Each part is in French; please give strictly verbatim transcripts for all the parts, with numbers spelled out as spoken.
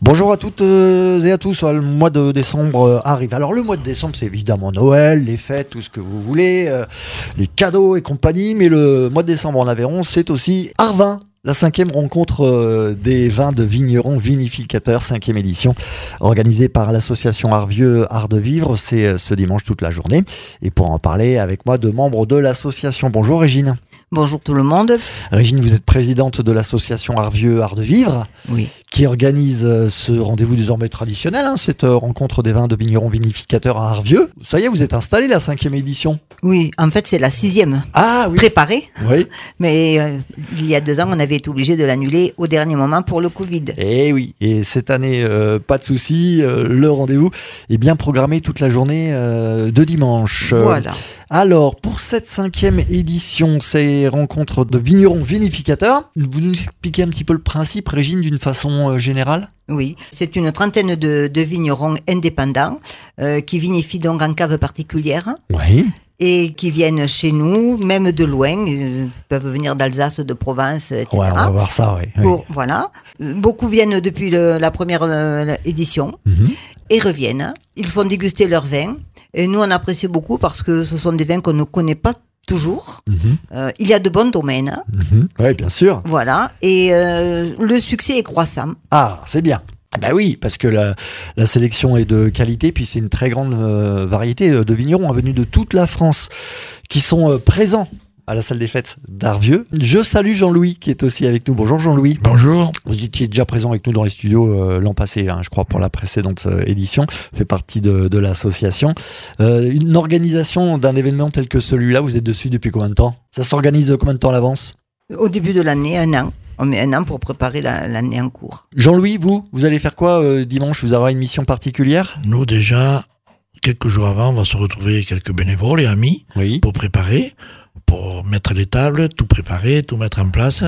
Bonjour à toutes et à tous, le mois de décembre arrive. Alors le mois de décembre, c'est évidemment Noël, les fêtes, tout ce que vous voulez, euh, les cadeaux et compagnie, mais le mois de décembre en Aveyron, c'est aussi Arvin, la cinquième rencontre euh, des vins de vignerons vinificateurs, cinquième édition, organisée par l'association Arvieux Art de Vivre, c'est euh, ce dimanche toute la journée. Et pour en parler avec moi, deux membres de l'association. Bonjour Régine. Bonjour tout le monde. Régine, vous êtes présidente de l'association Arvieux Art de Vivre, oui. qui organise euh, ce rendez-vous désormais traditionnel, hein, cette euh, rencontre des vins de vignerons vinificateurs à Arvieux. Ça y est, vous êtes installé la cinquième édition. Oui, en fait c'est la sixième. Ah oui. Préparée. Oui. Mais euh, il y a deux ans, on avait été obligé de l'annuler au dernier moment pour le Covid. Et oui, et cette année, euh, pas de souci, euh, le rendez-vous est bien programmé toute la journée euh, de dimanche. Voilà. Alors, pour cette cinquième édition, ces rencontres de vignerons vinificateurs, vous nous expliquez un petit peu le principe, Régine, d'une façon euh, générale ? Oui, c'est une trentaine de, de vignerons indépendants euh, qui vinifient donc en cave particulière. Oui. Et qui viennent chez nous, même de loin, ils peuvent venir d'Alsace, de Provence, et cetera. Ouais, on va voir ça, oui. Pour, voilà. Beaucoup viennent depuis le, la première euh, édition Mm-hmm. et reviennent. Ils font déguster leurs vins. Et nous, on apprécie beaucoup parce que ce sont des vins qu'on ne connaît pas toujours. Mm-hmm. Euh, il y a de bons domaines. Mm-hmm. Oui, bien sûr. Voilà. Et euh, le succès est croissant. Ah, c'est bien. Ah bah oui, parce que la, la sélection est de qualité, puis c'est une très grande euh, variété de vignerons venus de toute la France qui sont euh, présents à la salle des fêtes d'Arvieux. Je salue Jean-Louis qui est aussi avec nous. Bonjour Jean-Louis. Bonjour. Vous étiez déjà présent avec nous dans les studios euh, l'an passé, hein, je crois, pour la précédente euh, édition. Fait partie de, de l'association. Euh, une organisation d'un événement tel que celui-là, vous êtes dessus depuis combien de temps ? Ça s'organise combien de temps à l'avance ? Au début de l'année, un an. On met un an pour préparer la, l'année en cours. Jean-Louis, vous, vous allez faire quoi euh, dimanche ? Vous aurez une mission particulière ? Nous, déjà, quelques jours avant, on va se retrouver quelques bénévoles et amis Oui. pour préparer, pour mettre les tables, tout préparer, tout mettre en place.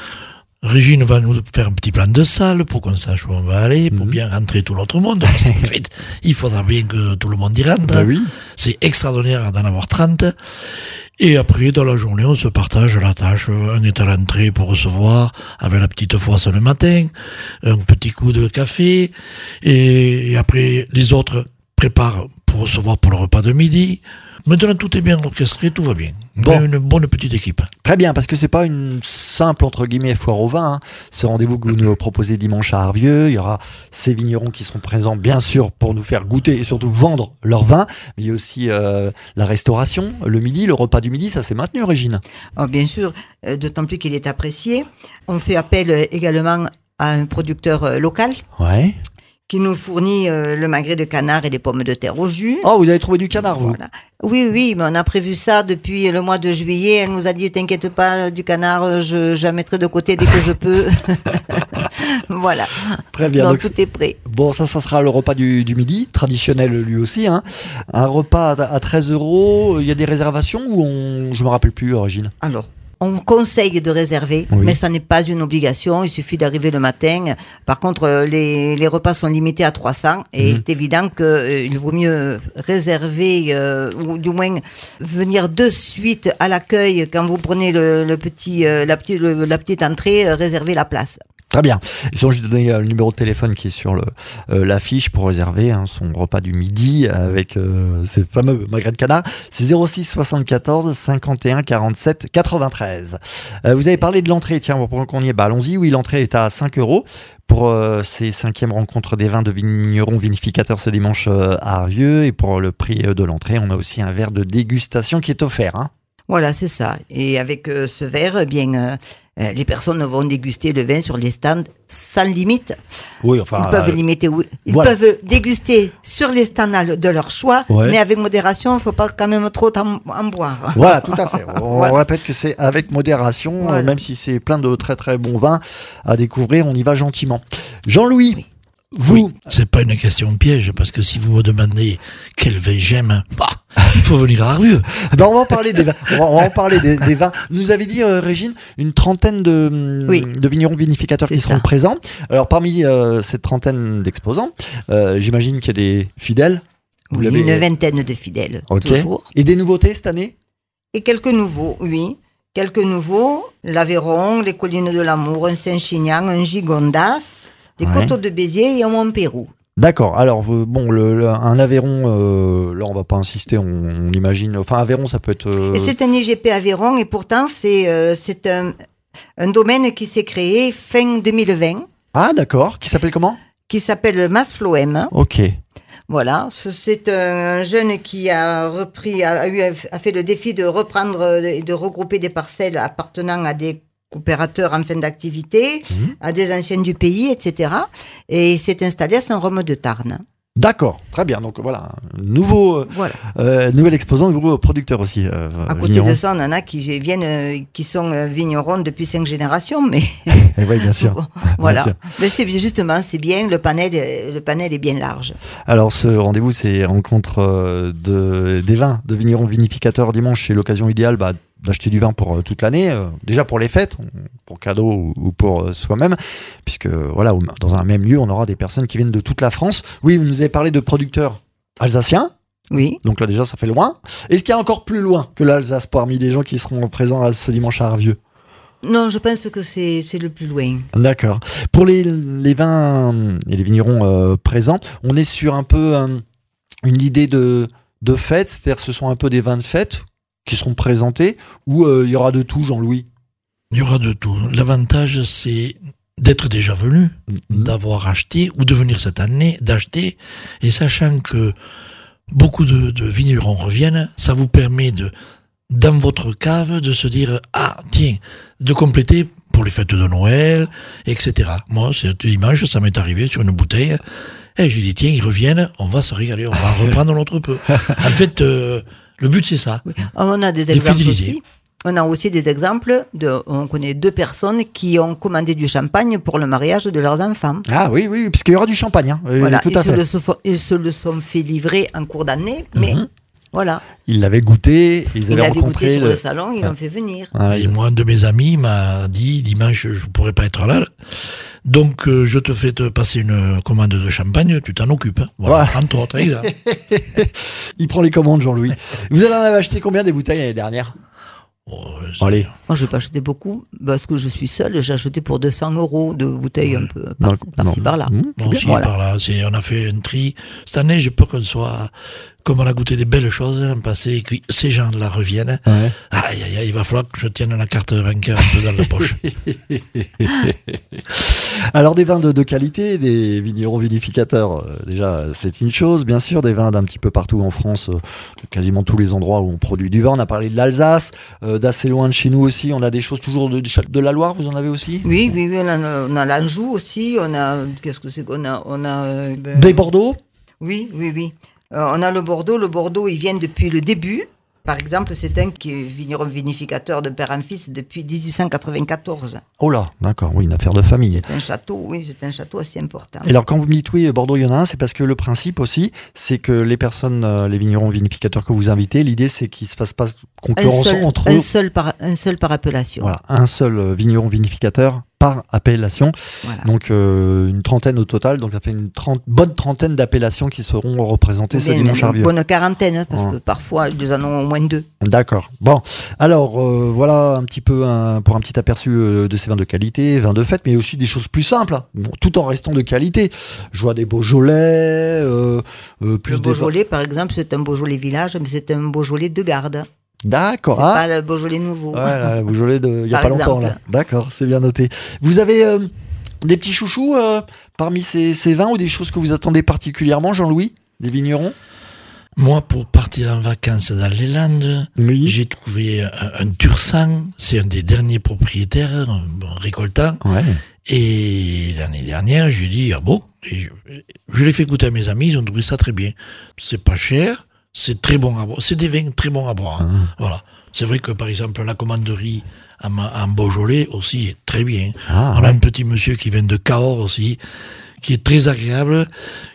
Régine va nous faire un petit plan de salle pour qu'on sache où on va aller, pour Mhm. bien rentrer tout notre monde. Parce qu'en fait, il faudra bien que tout le monde y rentre. Bah oui. C'est extraordinaire d'en avoir trente. Et après, dans la journée, on se partage la tâche. Un est à l'entrée pour recevoir, avec la petite foisse le matin, un petit coup de café. Et, et après, les autres préparent pour recevoir pour le repas de midi. Maintenant, tout est bien orchestré, tout va bien. Bon. Une bonne petite équipe. Très bien, parce que c'est pas une simple, entre guillemets, foire au vin. Hein. Ce rendez-vous que vous nous proposez dimanche à Arvieux, il y aura ces vignerons qui seront présents, bien sûr, pour nous faire goûter et surtout vendre leur vin. Mais il y a aussi euh, la restauration, le midi, le repas du midi, ça s'est maintenu, Régine. Oh, bien sûr, euh, d'autant plus qu'il est apprécié. On fait appel euh, également à un producteur euh, local Ouais. qui nous fournit euh, le magret de canard et les pommes de terre au jus. Oh, vous avez trouvé du canard, vous ? Voilà. Oui, oui, mais on a prévu ça depuis le mois de juillet. Elle nous a dit, t'inquiète pas, du canard, je, je la mettrai de côté dès que je peux. Voilà. Très bien. Donc, Donc, tout est prêt. bon, ça, ça sera le repas du, du midi, traditionnel lui aussi. Hein. Un repas à, à treize euros, il y a des réservations ou on... Je me rappelle plus, Régine. Alors, on conseille de réserver, Oui. mais ça n'est pas une obligation. Il suffit d'arriver le matin. Par contre, euh, les, les repas sont limités à trois cents. Et Mhm. c'est évident qu'il vaut mieux réserver, euh, ou du moins venir de suite à l'accueil quand vous prenez le, le petit, euh, la, petite, le- la petite entrée, euh, réserver la place. Très bien. Ils sont juste donné le numéro de téléphone qui est sur le, euh, l'affiche pour réserver hein, son repas du midi avec euh, ces fameux magrets de canard. C'est zéro six soixante-quatorze cinquante et un quarante-sept quatre-vingt-treize. Euh, vous avez parlé de l'entrée. Tiens, pour qu'on y est, bah, allons-y. Oui, l'entrée est à cinq euros pour euh, ces cinquièmes rencontres des vins de vignerons vinificateurs ce dimanche euh, à Arvieux. Et pour le prix euh, de l'entrée, on a aussi un verre de dégustation qui est offert. Hein. Voilà, c'est ça. Et avec euh, ce verre, eh bien, euh, euh, les personnes vont déguster le vin sur les stands sans limite. Oui, enfin. Ils peuvent euh, limiter, oui. Ils voilà. peuvent déguster sur les stands de leur choix, Ouais. mais avec modération, il ne faut pas quand même trop en, en boire. Voilà, tout à fait. On Voilà. répète que c'est avec modération, Voilà. euh, même si c'est plein de très très bons vins à découvrir, on y va gentiment. Jean-Louis, Oui. vous, Oui, c'est pas une question piège, parce que si vous me demandez quel vin j'aime, bah, il faut venir à Arvieux. ben on va en parler des vins. On va, on va en parler des, des vins. Vous nous avez dit, euh, Régine, une trentaine de, Oui. de vignerons vinificateurs C'est qui seront ça. présents. Alors parmi euh, cette trentaine d'exposants, euh, j'imagine qu'il y a des fidèles. Vous Oui, l'avez- une vingtaine de fidèles, Ok. toujours. Et des nouveautés cette année ? Et quelques nouveaux, oui. Quelques nouveaux, l'Aveyron, les collines de l'amour, un Saint-Chinian, un Gigondas. des Ouais. coteaux de Béziers et un Montpérou. D'accord. Alors euh, bon, le, le- un Aveyron, euh, là on va pas insister, on, on imagine. Enfin, Aveyron, ça peut être. euh, Et c'est un I G P Aveyron et pourtant c'est euh, c'est un, un domaine qui s'est créé fin deux mille vingt, Ah, d'accord. Qui s'appelle comment? qui s'appelle Masfloem. Ok. Voilà, ce- c'est un jeune qui a repris, a, eu, a fait le défi de reprendre et de regrouper des parcelles appartenant à des coopérateurs en fin d'activité, Mhm. à des anciens du pays, et cetera. Et il s'est installé à Saint-Rome de Tarn. D'accord. Très bien. Donc voilà, un nouveau, euh, Voilà. euh, nouvel exposant, nouveau producteur aussi. Euh, À côté vigneron. de ça, on en a qui viennent, euh, qui sont euh, vignerons depuis cinq générations, mais Eh oui, bien sûr. voilà. Bien sûr. Mais c'est justement, c'est bien, le panel, euh, le panel est bien large. Alors ce rendez-vous, c'est rencontre euh, de, des vins de vignerons vinificateurs dimanche. C'est l'occasion idéale bah, d'acheter du vin pour euh, toute l'année. euh, déjà pour les fêtes, on- pour cadeau ou, ou pour euh, soi-même. Puisque voilà, au- dans un même lieu, on aura des personnes qui viennent de toute la France. Oui, vous nous avez parlé de producteurs alsaciens. Oui. Donc là déjà, ça fait loin. Est-ce qu'il y a encore plus loin que l'Alsace parmi les gens qui seront présents à ce dimanche à Arvieux? Non, je pense que c'est c'est le plus loin. D'accord. Pour les, les vins et les vignerons euh, présents, on est sur un peu un- une idée de, de fête, c'est-à-dire que ce sont un peu des vins de fête qui seront présentés, ou euh, il y aura de tout, Jean-Louis? Il y aura de tout. L'avantage, c'est d'être déjà venu, d'avoir acheté, ou de venir cette année, d'acheter, et sachant que beaucoup de, de vignerons reviennent, ça vous permet de, dans votre cave, de se dire, ah, tiens, de compléter pour les fêtes de Noël, et cetera. Moi, c'est dimanche, ça m'est arrivé sur une bouteille, et j'ai dit, tiens, ils reviennent, on va se régaler, on va reprendre notre peu. En fait, euh, le but, c'est ça. Oui. On a des De exemples fidéliser. aussi. On a aussi des exemples de, on connaît deux personnes qui ont commandé du champagne pour le mariage de leurs enfants. Ah oui, oui, parce qu'il y aura du champagne, hein, euh, Voilà, tout ils à se, fait. le sont, ils se le sont fait livrer en cours d'année, mais Mhm. voilà, Ils l'avaient goûté, ils ils avaient l'avaient goûté rencontré sur le... le salon, ils Ah. l'ont fait venir. Ah, Et moi, un de mes amis m'a dit, dimanche, je ne pourrais pas être là. Donc, euh, je te fais te passer une commande de champagne, tu t'en occupes. hein. Voilà, Ouais. entre autres, exact. il prend les commandes, Jean-Louis. Vous en avez acheté combien des bouteilles l'année dernière? Oh, c'est- Allez. Moi, je n'ai pas acheté beaucoup parce que je suis seule. J'ai acheté pour deux cents euros de bouteilles un peu par- Non, par-ci, non. par-là. Mmh, Bon, bien. aussi, Voilà. par là, c'est, on a fait un tri. Cette année, j'ai peur qu'on soit, comme on a goûté des belles choses l'an passé, et que ces gens-là reviennent. Ouais. Aïe, aïe, aïe, il va falloir que je tienne la carte bancaire un peu dans la poche. Alors des vins de, de qualité, des vignerons vinificateurs, euh, déjà c'est une chose, bien sûr, des vins d'un petit peu partout en France, euh, quasiment tous les endroits où on produit du vin. On a parlé de l'Alsace, euh, d'assez loin de chez nous aussi, on a des choses toujours de, de la Loire, vous en avez aussi? Oui, oui, oui, on a, on a l'Anjou aussi. On a, qu'est-ce que c'est qu'on a, on a, euh, ben, Des Bordeaux? oui, oui, oui. Euh, on a le Bordeaux. Le Bordeaux, il vient depuis le début. Par exemple, c'est un qui est vigneron vinificateur de père en fils depuis dix-huit cent quatre-vingt-quatorze. Oh là, d'accord, oui, une affaire de famille. C'est un château, oui, c'est un château assez important. Et alors quand vous me dites oui, Bordeaux, il y en a un, c'est parce que le principe aussi, c'est que les personnes, euh, les vignerons vinificateurs que vous invitez, l'idée c'est qu'ils ne se fassent pas Un concurrence seul, entre un eux. seul par, un seul par appellation. Voilà, un seul euh, vigneron vinificateur par appellation. Voilà. Donc euh, une trentaine au total, donc ça fait une trente, bonne trentaine d'appellations qui seront représentées ce Bien, dimanche à une Arvieux. bonne quarantaine, hein, parce Ouais. que parfois, ils en ont au moins deux. D'accord. Bon, alors euh, voilà un petit peu un, pour un petit aperçu euh, de ces vins de qualité, vins de fête, mais aussi des choses plus simples, hein, bon, tout en restant de qualité. Je vois des Beaujolais, euh, euh, plus Le des vins- Beaujolais, par exemple, c'est un Beaujolais village, mais c'est un Beaujolais de garde. D'accord. C'est Ah, pas le Beaujolais nouveau. ouais, là, le Beaujolais de il y a Par pas longtemps là. exemple. D'accord, c'est bien noté. Vous avez euh, des petits chouchous euh, parmi ces, ces vins ou des choses que vous attendez particulièrement, Jean-Louis, des vignerons? Moi, pour partir en vacances dans les Landes, Oui. j'ai trouvé un, un Tursan, c'est un des derniers propriétaires, un bon récoltant. Ouais. Et l'année dernière, j'ai dit, ah bon, et je, je l'ai fait goûter à mes amis, ils ont trouvé ça très bien. C'est pas cher, c'est très bon à boire, c'est des vins très bons à boire. hein. Ah. Voilà. C'est vrai que par exemple, la commanderie en, en Beaujolais aussi est très bien. Ah, On a ouais. un petit monsieur qui vient de Cahors aussi, qui est très agréable,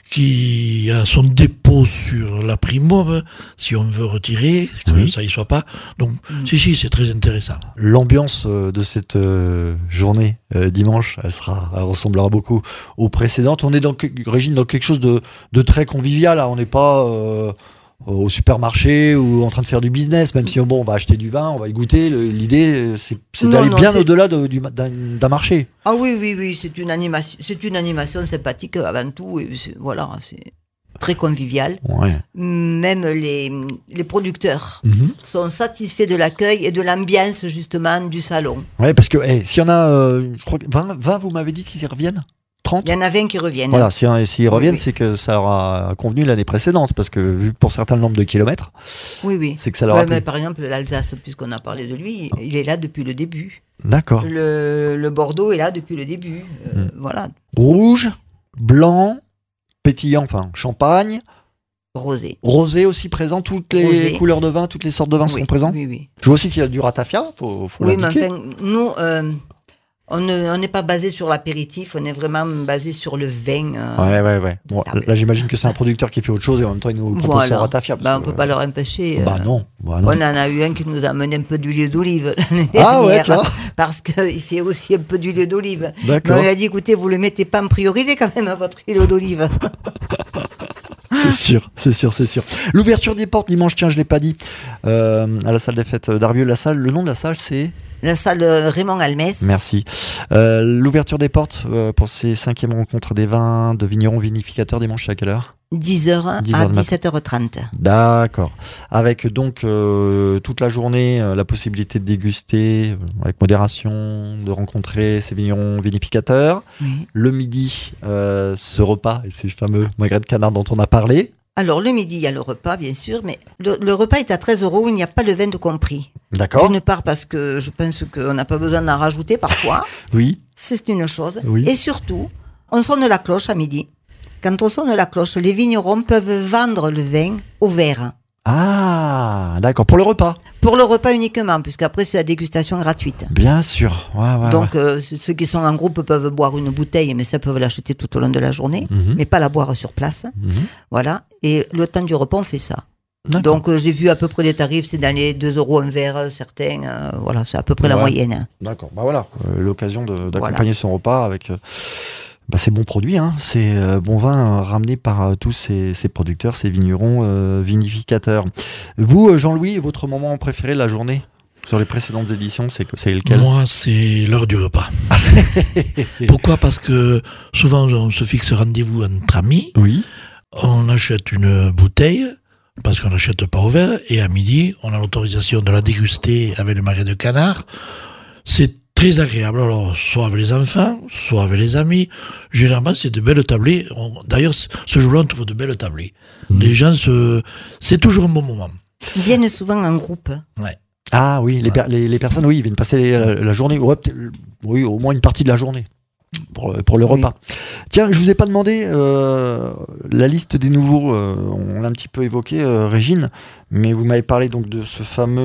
qui a son dépôt sur la Primauve, si on veut retirer, que Oui. ça y soit pas. Donc, si, si, c'est très intéressant. L'ambiance euh, de cette euh, journée euh, dimanche, elle sera, elle ressemblera beaucoup aux précédentes. On est dans, que- Régine, dans quelque chose de, de très convivial. Là. On n'est pas, euh, au supermarché ou en train de faire du business, même si bon, on va acheter du vin, on va y goûter. Le, l'idée, c'est, c'est Non, d'aller non, bien c'est- au-delà de- du, d'un, d'un marché. Ah oui, oui, oui, c'est une animation, c'est une animation sympathique avant tout. Et c'est- voilà, c'est très convivial. Ouais. Même les, les producteurs Mhm. sont satisfaits de l'accueil et de l'ambiance justement du salon. Ouais, parce que hey, s'il y en a, euh, je crois que vingt, vingt, vous m'avez dit qu'ils y reviennent trente. Il y en a vingt qui reviennent. Voilà, si, s'ils Oui, reviennent, oui. c'est que ça leur a convenu l'année précédente, parce que vu pour certains le nombre de kilomètres, Oui, oui. c'est que ça leur Ouais, a plu. mais par exemple, l'Alsace, puisqu'on a parlé de lui, il est là depuis le début. D'accord. Le, le Bordeaux est là depuis le début. Euh, Mm. Voilà, Rouge, blanc, pétillant, enfin champagne, rosé. rosé aussi présent, toutes les Rosé. couleurs de vin, toutes les sortes de vins Oui, sont présents. Oui, oui. Je vois aussi qu'il y a du ratafia, faut, faut Oui, mais l'indiquer. enfin, nous, euh, on ne- on n'est pas basé sur l'apéritif, on est vraiment basé sur le vin. euh, Ouais, ouais, ouais. Bon, table. là, j'imagine que c'est un producteur qui fait autre chose et en même temps, il nous propose Voilà. son ratafia. parce Bah, on que- peut pas leur empêcher. Bah euh, non. Bah non. On en a eu un qui nous a amené un peu d'huile d'olive l'année Ah ouais, dernière, tu vois. parce qu'il fait aussi un peu d'huile d'olive. Mais D'accord. on lui a dit, écoutez, vous le mettez pas en priorité quand même à votre huile d'olive. C'est sûr, c'est sûr, c'est sûr. L'ouverture des portes dimanche, tiens, je l'ai pas dit, euh, à la salle des fêtes d'Arvieux. La salle, le nom de la salle, c'est. La salle de Raymond Almès. Merci. Euh, l'ouverture des portes euh, pour ces cinquièmes rencontres des vins de vignerons vinificateurs dimanche, c'est à quelle heure? dix heures dix heures à du matin. dix-sept heures trente. D'accord. Avec donc euh, toute la journée euh, la possibilité de déguster euh, avec modération, de rencontrer ces vignerons vinificateurs. Oui. Le midi, euh, ce repas et ces fameux magrets de canard dont on a parlé. Alors, le midi, il y a le repas, bien sûr, mais le, le repas est à treize euros, il n'y a pas le vin de compris. D'accord. D'une part, parce que je pense qu'on n'a pas besoin d'en rajouter parfois. Oui. C'est une chose. Oui. Et surtout, on sonne la cloche à midi. Quand on sonne la cloche, les vignerons peuvent vendre le vin au verre. Ah, d'accord. Pour le repas. Pour le repas uniquement, puisqu'après, c'est la dégustation gratuite. Bien sûr. Ouais, ouais, Donc, ouais. euh, ceux qui sont en groupe peuvent boire une bouteille, mais ça peuvent l'acheter tout au long de la journée, Mhm. mais pas la boire sur place. Mhm. Voilà. Et le temps du repas, on fait ça. D'accord. Donc, euh, j'ai vu à peu près les tarifs, c'est dans les deux euros un verre, euh, certains. euh, voilà, c'est à peu près la Ouais. moyenne. D'accord. Bah voilà. Euh, l'occasion de, d'accompagner son repas avec. Euh, bah, ces bons produits, hein. Ces euh, bons vins euh, ramenés par euh, tous ces, ces producteurs, ces vignerons euh, vinificateurs. Vous, euh, Jean-Louis, votre moment préféré de la journée sur les précédentes éditions, c'est, que- c'est lequel? Moi, c'est l'heure du repas. Pourquoi? Parce que souvent, on se fixe rendez-vous entre amis, Oui. on achète une bouteille, parce qu'on n'achète pas au verre, et à midi, on a l'autorisation de la déguster avec le magret de canard. C'est très agréable, alors, soit avec les enfants, soit avec les amis. Généralement, c'est de belles tablées. On- D'ailleurs, ce jour-là, on trouve de belles tablées. Les gens se... C'est toujours un bon moment. Ils viennent souvent en groupe. Ouais. Ah oui, les, per- les, les personnes, oui, ils viennent passer les- la, la journée, ouais, peut-être- oui, au moins une partie de la journée pour, le- pour le Oui. repas. Tiens, je vous ai pas demandé euh, la liste des nouveaux, euh, on l'a un petit peu évoqué, euh, Régine, mais vous m'avez parlé donc de ce fameux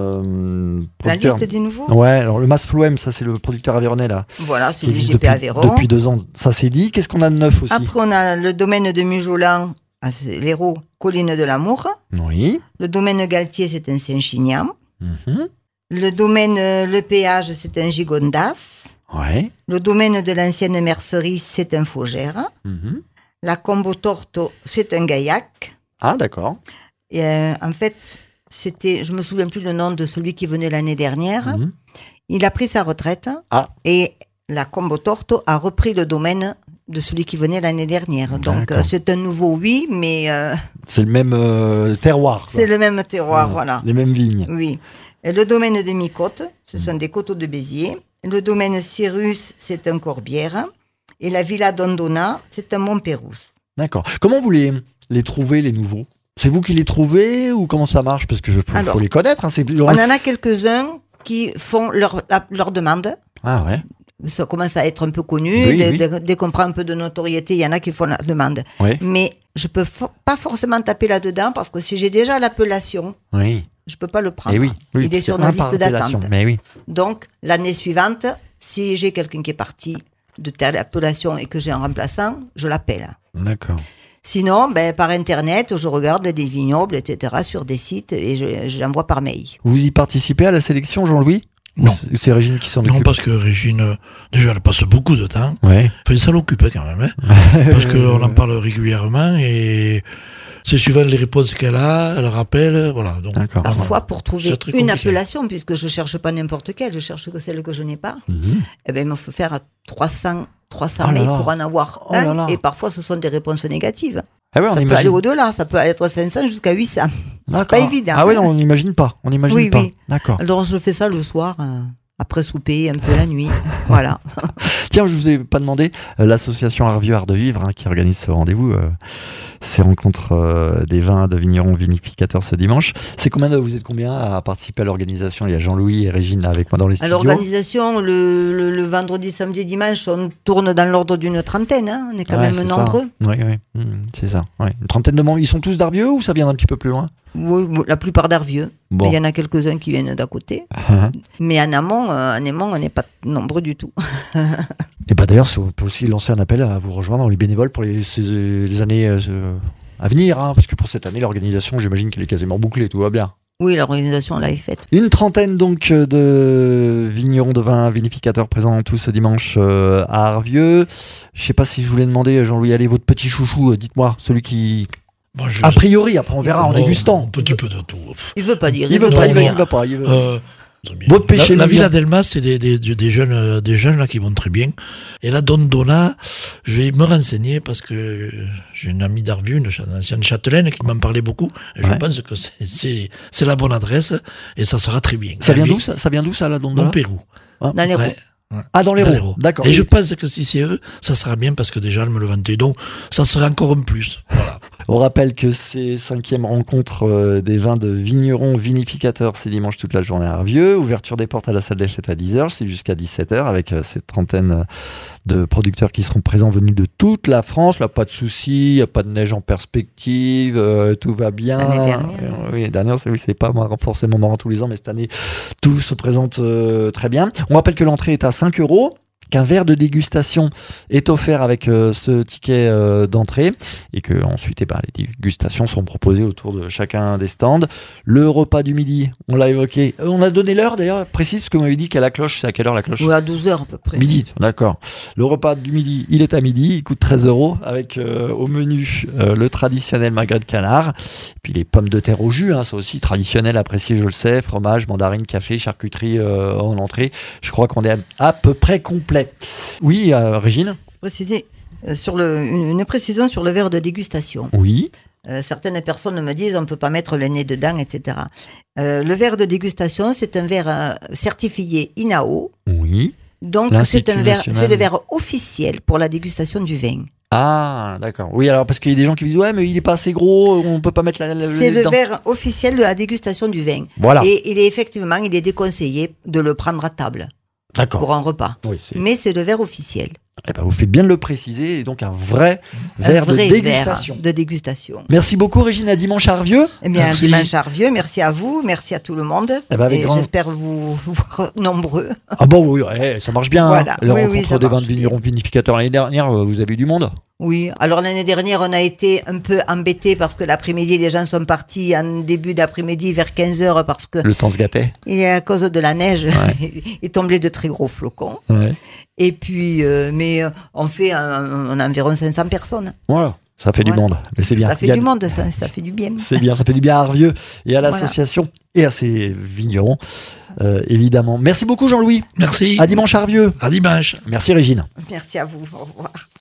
euh, La producteur. liste des nouveaux. Ouais, alors le Mas Floem, ça c'est le producteur aveyronais là, Voilà, c'est qui du existe G P depuis, Aveyron. depuis deux ans. Ça c'est dit. Qu'est-ce qu'on a de neuf aussi? Après, on a le domaine de Mujolan, à l'Hérault, Colline de l'Amour. Oui. Le domaine Galtier, c'est un Saint-Chinian. Mhm. Le domaine euh, Le Péage, c'est un Gigondas. Ouais. Le domaine de l'ancienne mercerie, c'est un Faugère. Mhm. La Combo Torto, c'est un Gaillac. Ah d'accord. Et, euh, en fait, c'était, je me souviens plus le nom de celui qui venait l'année dernière. Mhm. Il a pris sa retraite. Ah. Et la Combo Torto a repris le domaine de celui qui venait l'année dernière. Donc, D'accord. euh, c'est un nouveau oui, mais euh, C'est le même euh, terroir. quoi. c'est le même terroir, Ouais. voilà. Les mêmes vignes. Oui. Et le domaine de Micotte, ce sont des coteaux de Béziers. Le domaine Cyrus, c'est un Corbière. Et la Villa Dondona, c'est un Montpérouse. D'accord. Comment vous les, les trouvez, les nouveaux? C'est vous qui les trouvez ou comment ça marche? Parce que faut, Alors, faut les connaître. Hein, c'est... On en a quelques-uns qui font leur, la- leur demande. Ah ouais. Ça commence à être un peu connu. Oui, dès, oui. dès- dès qu'on prend un peu de notoriété, il y en a qui font la demande. Oui. Mais je peux fo- pas forcément taper là-dedans parce que si j'ai déjà l'appellation, Oui. je peux pas le prendre. Et oui. oui, Il est c'est sur un nos par listes appellation. d'attente. Mais oui. Donc, l'année suivante, si j'ai quelqu'un qui est parti de telle appellation et que j'ai un remplaçant, je l'appelle. D'accord. Sinon, ben, par Internet, je regarde des vignobles, et cetera, sur des sites et je, je l'envoie par mail. Vous y participez à la sélection, Jean-Louis? Non. Ou c'est- C'est Régine qui s'en Non, occupe. parce que Régine, euh, déjà, elle passe beaucoup de temps. Ouais. Enfin, ça l'occupe hein, quand même, hein, parce qu'on en parle régulièrement et c'est suivant les réponses qu'elle a, elle rappelle, voilà. Donc, D'accord. Parfois, pour trouver C'est très une compliqué. appellation, puisque je cherche pas n'importe quelle, je cherche que celle que je n'ai pas, Mhm. eh ben, il me faut faire trois cents, trois cents Oh là mails là. pour en avoir Oh là un, là. et parfois ce sont des réponses négatives. Ah ouais, on ça peut imagine. aller au-delà, ça peut être cinq cents jusqu'à huit cents. D'accord. pas évident, Ah oui, hein. non, on n'imagine pas. On n'imagine Oui, pas. oui. D'accord. Alors je fais ça le soir, euh, après souper, un peu la nuit, voilà. Tiens, je vous ai pas demandé, euh, l'association Art Vieux Art de Vivre, hein, qui organise ce rendez-vous, euh, ces rencontres euh, des vins de vignerons vinificateurs ce dimanche. C'est combien de, vous êtes combien à participer à l'organisation? Il y a Jean-Louis et Régine là, avec moi dans les À studios. l'organisation, le, le, le vendredi, samedi, dimanche, on tourne dans l'ordre d'une trentaine, hein. On est quand Ouais, même c'est nombreux. Oui, oui, mmh, c'est ça. Ouais. Une trentaine de membres. Ils sont tous d'Art Vieux ou ça vient d'un petit peu plus loin? Oui, oui, la plupart d'Arvieux. Bon. Il y en a quelques-uns qui viennent d'à côté. Mais en amont, euh, en amont, on n'est pas nombreux du tout. Et bah d'ailleurs, on peut aussi lancer un appel à vous rejoindre, les bénévoles, pour les, ces- les années euh, à venir, hein, parce que pour cette année, l'organisation, j'imagine qu'elle est quasiment bouclée, tout va bien. Oui, l'organisation là est faite. Une trentaine donc de vignerons de vins vinificateurs présents tous ce dimanche euh, à Arvieux. Je sais pas si je voulais demander, Jean-Louis, allez, votre petit chouchou, euh, dites-moi, celui qui... moi, je- A priori, après on verra en Oh, dégustant. Un petit peu de tout. Il veut pas dire. Il veut Non, pas, il veut, mais- il veut pas. Il veut. Euh, Votre péché la, la mignon. Villa Delmas, c'est des, des, des jeunes, euh, des jeunes là qui vont très bien. Et la Dondona, je vais me renseigner parce que j'ai une amie d'Arvieux, une, cha- une ancienne châtelaine, qui m'en parlait beaucoup. Et Ouais. je pense que c'est, c'est, c'est la bonne adresse et ça sera très bien. Ça vient Elle d'où ça, ça vient d'où ça, la Dans Dondola? le Pérou. Dans les Ouais. Ah, dans les Dans Roues. D'accord. Et oui. je pense que si c'est eux, ça sera bien parce que déjà, elle me le vantait. Donc, ça sera encore un plus. Voilà. On rappelle que c'est cinquième rencontre euh, des vins de vignerons vinificateurs, c'est dimanche toute la journée à Arvieux. Ouverture des portes à la salle des fêtes à dix heures, c'est jusqu'à dix-sept heures avec euh, cette trentaine euh, de producteurs qui seront présents venus de toute la France. Là, pas de soucis, il n'y a pas de neige en perspective, euh, tout va bien. L'année dernière. Euh, oui, l'année dernière, c'est, oui, c'est pas marrant, forcément marrant tous les ans, mais cette année, tout se présente euh, très bien. On rappelle que l'entrée est à cinq euros. Qu'un verre de dégustation est offert avec euh, ce ticket euh, d'entrée et que ensuite eh ben, les dégustations sont proposées autour de chacun des stands. Le repas du midi, on l'a évoqué. Euh, On a donné l'heure d'ailleurs précise parce que vous m'avez dit qu'à la cloche, c'est à quelle heure la cloche? Ou à douze heures à peu près. Midi, d'accord. Le repas du midi, il est à midi, il coûte treize euros avec euh, au menu euh, le traditionnel magret de canard, et puis les pommes de terre au jus, hein, c'est aussi traditionnel, apprécié, je le sais, fromage, mandarine, café, charcuterie euh, en entrée. Je crois qu'on est à, à peu près complet. Oui, euh, Régine? Préciser, euh, sur le, une, une précision sur le verre de dégustation. Oui. Euh, certaines personnes me disent on ne peut pas mettre le nez dedans, et cetera. Euh, le verre de dégustation, c'est un verre euh, certifié I N A O. Oui. Donc c'est L'Institut un verre, national. c'est le verre officiel pour la dégustation du vin. Ah, d'accord. Oui, alors parce qu'il y a des gens qui disent ouais, mais il est pas assez gros, on peut pas mettre la, la, C'est nez le dedans. verre officiel de la dégustation du vin. Voilà. Et il est effectivement, il est déconseillé de le prendre à table D'accord. pour un repas. Oui, c'est... Mais c'est le verre officiel. Eh ben, vous faites bien de le préciser, et donc un vrai Un verre vrai de dégustation. verre de dégustation. Merci beaucoup, Régine. À dimanche à Arvieux. Eh bien, Merci. dimanche Arvieux, merci à vous, merci à tout le monde. Eh ben, avec et grand- j'espère vous vous voir nombreux. Ah bon, oui, ouais, ça marche bien. Voilà. Hein. La Oui, oui, rencontre ça des vins marche de vignerons vinificateurs l'année dernière, euh, vous avez eu du monde? Oui, alors l'année dernière, on a été un peu embêtés parce que l'après-midi, les gens sont partis en début d'après-midi vers quinze heures parce que Le temps se gâtait. il est à cause de la neige, Ouais. il tombait de très gros flocons. Ouais. Et puis, euh, mais euh, on fait un- on a environ cinq cents personnes. Voilà, ça fait du Voilà. monde. Mais c'est bien. Ça fait Il y a- du monde, ça, ça fait du bien. C'est bien, ça fait du bien à Arvieux et à Voilà. l'association et à ses vignerons, euh, évidemment. Merci beaucoup, Jean-Louis. Merci. À dimanche à Arvieux. À dimanche. Merci, Régine. Merci à vous. Au revoir.